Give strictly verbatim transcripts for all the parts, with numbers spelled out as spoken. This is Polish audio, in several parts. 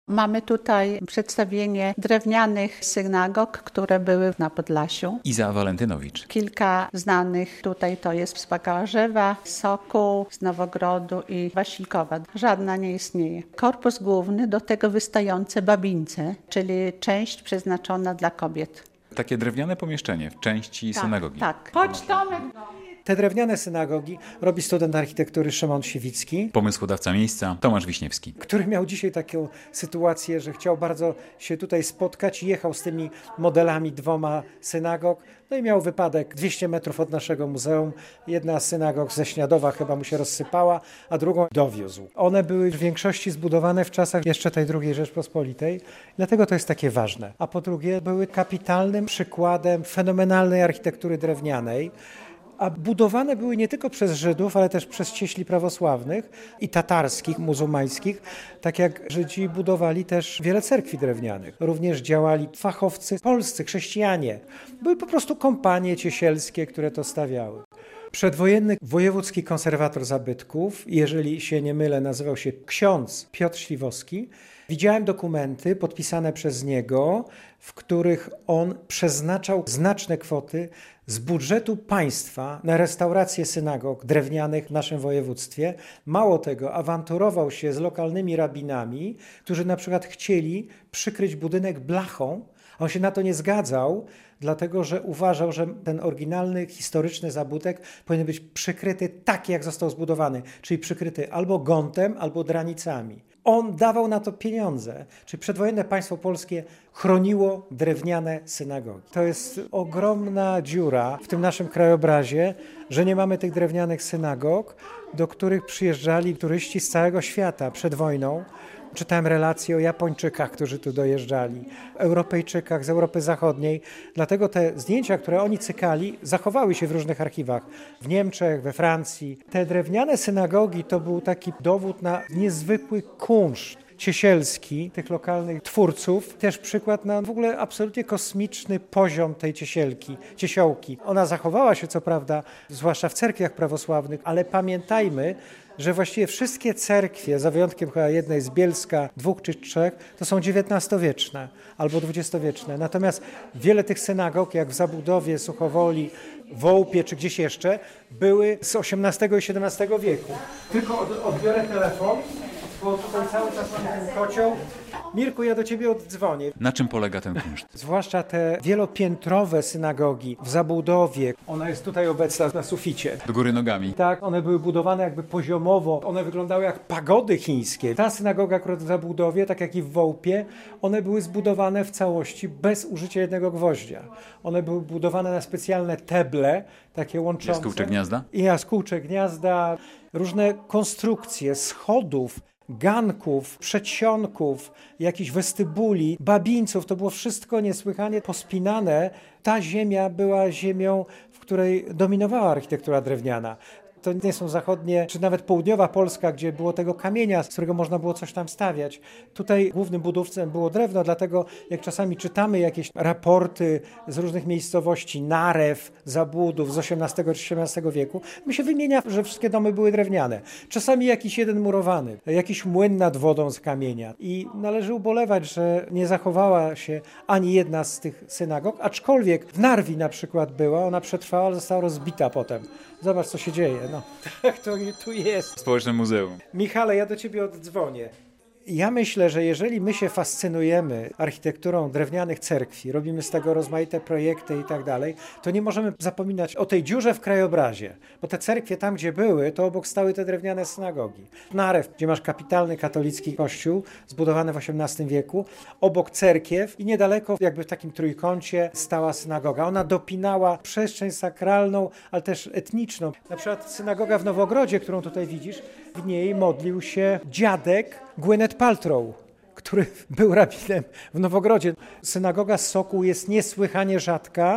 Mamy tutaj przedstawienie drewnianych synagog, które były na Podlasiu. Iza Walentynowicz. Kilka znanych tutaj to jest z Bagarzewa, Sokół, z Nowogrodu i Wasilkowa. Żadna nie istnieje. Korpus główny, do tego wystające babińce, czyli część przeznaczona dla kobiet. Takie drewniane pomieszczenie w części Tak, synagogi. tak. Chodź Tomek! Te drewniane synagogi robi student architektury Szymon Siwicki, Pomysłodawca miejsca Tomasz Wiśniewski. który miał dzisiaj taką sytuację, że chciał bardzo się tutaj spotkać i jechał z tymi modelami dwoma synagog. No i miał wypadek dwieście metrów od naszego muzeum. Jedna z synagog ze Śniadowa chyba mu się rozsypała, a drugą dowiózł. One były w większości zbudowane w czasach jeszcze tej drugiej Rzeczpospolitej, dlatego to jest takie ważne. A po drugie były kapitalnym przykładem fenomenalnej architektury drewnianej, a budowane były nie tylko przez Żydów, ale też przez cieśli prawosławnych i tatarskich, muzułmańskich, tak jak Żydzi budowali też wiele cerkwi drewnianych. Również działali fachowcy polscy, chrześcijanie. Były po prostu kompanie ciesielskie, które to stawiały. Przedwojenny wojewódzki konserwator zabytków, jeżeli się nie mylę, nazywał się ksiądz Piotr Śliwowski. Widziałem dokumenty podpisane przez niego, w których on przeznaczał znaczne kwoty z budżetu państwa na restaurację synagog drewnianych w naszym województwie. Mało tego, awanturował się z lokalnymi rabinami, którzy na przykład chcieli przykryć budynek blachą, a on się na to nie zgadzał, dlatego że uważał, że ten oryginalny, historyczny zabytek powinien być przykryty tak, jak został zbudowany, czyli przykryty albo gontem, albo dranicami. On dawał na to pieniądze, czyli przedwojenne państwo polskie chroniło drewniane synagogi. To jest ogromna dziura w tym naszym krajobrazie, że nie mamy tych drewnianych synagog, do których przyjeżdżali turyści z całego świata przed wojną. Czytałem relacje o Japończykach, którzy tu dojeżdżali, Europejczykach z Europy Zachodniej. Dlatego te zdjęcia, które oni cykali, zachowały się w różnych archiwach. W Niemczech, we Francji. Te drewniane synagogi to był taki dowód na niezwykły kunszt ciesielski tych lokalnych twórców. Też przykład na w ogóle absolutnie kosmiczny poziom tej ciesielki, ciesiołki. Ona zachowała się co prawda, zwłaszcza w cerkwiach prawosławnych, ale pamiętajmy, że właściwie wszystkie cerkwie, za wyjątkiem chyba jednej z Bielska, dwóch czy trzech, to są dziewiętnastowieczne albo dwudziestowieczne. Natomiast wiele tych synagog, jak w Zabudowie, Suchowoli, Wołpie czy gdzieś jeszcze, były z osiemnastego i siedemnastego wieku. Tylko od, odbiorę telefon, bo tutaj cały czas mam ten kocioł. Mirku, ja do ciebie oddzwonię. Na czym polega ten kunszt? Zwłaszcza te wielopiętrowe synagogi w Zabudowie. Ona jest tutaj obecna na suficie. Do góry nogami. Tak, one były budowane jakby poziomowo. One wyglądały jak pagody chińskie. Ta synagoga akurat w Zabudowie, tak jak i w Wołpie, one były zbudowane w całości bez użycia jednego gwoździa. One były budowane na specjalne teble, takie łączące. Jaskółcze gniazda? I jaskółcze gniazda, różne konstrukcje schodów, ganków, przedsionków, jakichś westybuli, babińców. To było wszystko niesłychanie pospinane. Ta ziemia była ziemią, w której dominowała architektura drewniana. To nie są zachodnie, czy nawet południowa Polska, gdzie było tego kamienia, z którego można było coś tam stawiać. Tutaj głównym budowcem było drewno, dlatego jak czasami czytamy jakieś raporty z różnych miejscowości, Narew, Zabłudów z osiemnastego czy siedemnastego wieku, mi się wymienia, że wszystkie domy były drewniane. Czasami jakiś jeden murowany, jakiś młyn nad wodą z kamienia. I należy ubolewać, że nie zachowała się ani jedna z tych synagog, aczkolwiek w Narwi na przykład była, ona przetrwała, ale została rozbita potem. Zobacz, co się dzieje. No, tak to tu jest. Społeczne Muzeum. Michale, ja do ciebie oddzwonię. Ja myślę, że jeżeli my się fascynujemy architekturą drewnianych cerkwi, robimy z tego rozmaite projekty i tak dalej, to nie możemy zapominać o tej dziurze w krajobrazie, bo te cerkwie tam, gdzie były, to obok stały te drewniane synagogi. Narew, gdzie masz kapitalny katolicki kościół, zbudowany w osiemnastym wieku, obok cerkiew i niedaleko, jakby w takim trójkącie, stała synagoga. Ona dopinała przestrzeń sakralną, ale też etniczną. Na przykład synagoga w Nowogrodzie, którą tutaj widzisz, w niej modlił się dziadek Gwyneth Paltrow, który był rabinem w Nowogrodzie. Synagoga z Sokół jest niesłychanie rzadka.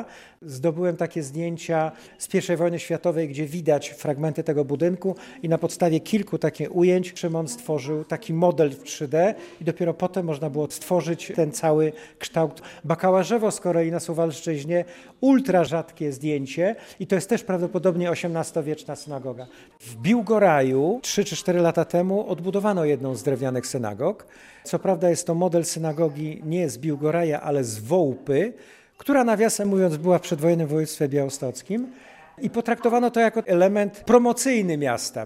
Zdobyłem takie zdjęcia z pierwszej wojny światowej, gdzie widać fragmenty tego budynku i na podstawie kilku takich ujęć Szymon stworzył taki model w trzy D i dopiero potem można było stworzyć ten cały kształt. Bakałażewo z kolei na Suwalszczyźnie, ultra rzadkie zdjęcie i to jest też prawdopodobnie osiemnastowieczna synagoga. W Biłgoraju trzy czy cztery lata temu odbudowano jedną z drewnianych synagog. Co prawda jest to model synagogi nie z Biłgoraja, ale z Wołpy, która nawiasem mówiąc była w przedwojennym województwie białostockim i potraktowano to jako element promocyjny miasta.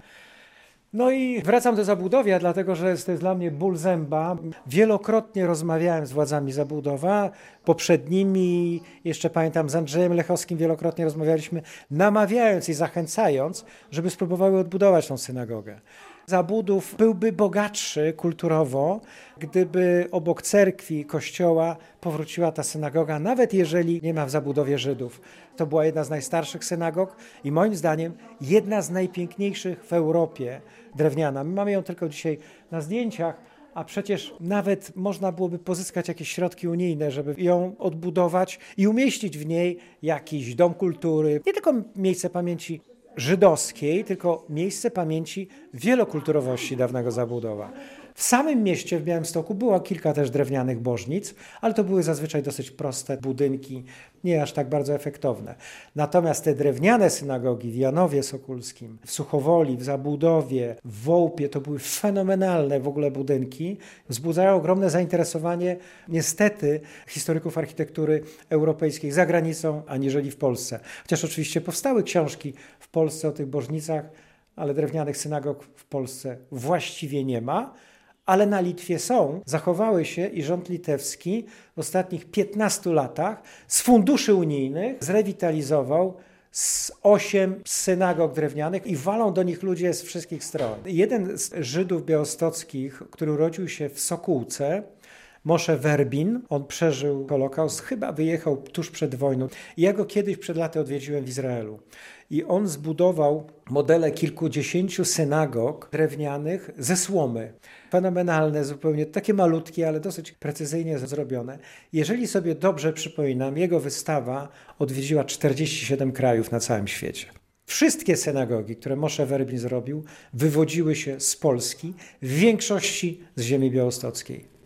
No i wracam do Zabudowia, dlatego że to jest dla mnie ból zęba. Wielokrotnie rozmawiałem z władzami Zabłudowa, poprzednimi, jeszcze pamiętam z Andrzejem Lechowskim wielokrotnie rozmawialiśmy, namawiając i zachęcając, żeby spróbowały odbudować tą synagogę. Zabudów byłby bogatszy kulturowo, gdyby obok cerkwi, kościoła powróciła ta synagoga, nawet jeżeli nie ma w Zabudowie Żydów. To była jedna z najstarszych synagog i moim zdaniem jedna z najpiękniejszych w Europie drewniana. My mamy ją tylko dzisiaj na zdjęciach, a przecież nawet można byłoby pozyskać jakieś środki unijne, żeby ją odbudować i umieścić w niej jakiś dom kultury, nie tylko miejsce pamięci żydowskiej, tylko miejsce pamięci wielokulturowości dawnego Zabudowa. W samym mieście w Białymstoku było kilka też drewnianych bożnic, ale to były zazwyczaj dosyć proste budynki, nie aż tak bardzo efektowne. Natomiast te drewniane synagogi w Janowie Sokólskim, w Suchowoli, w Zabudowie, w Wołpie, to były fenomenalne w ogóle budynki. Wzbudzają ogromne zainteresowanie niestety historyków architektury europejskiej za granicą, aniżeli w Polsce. Chociaż oczywiście powstały książki w Polsce o tych bożnicach, ale drewnianych synagog w Polsce właściwie nie ma. Ale na Litwie są, zachowały się i rząd litewski w ostatnich piętnastu latach z funduszy unijnych zrewitalizował z osiem synagog drewnianych i walą do nich ludzie z wszystkich stron. Jeden z Żydów białostockich, który urodził się w Sokółce, Moshe Werbin, on przeżył Holokaust, chyba wyjechał tuż przed wojną. I ja go kiedyś przed laty odwiedziłem w Izraelu. I on zbudował modele kilkudziesięciu synagog drewnianych ze słomy. Fenomenalne zupełnie, takie malutkie, ale dosyć precyzyjnie zrobione. Jeżeli sobie dobrze przypominam, jego wystawa odwiedziła czterdzieści siedem krajów na całym świecie. Wszystkie synagogi, które Moshe Werbin zrobił, wywodziły się z Polski, w większości z ziemi białostockiej.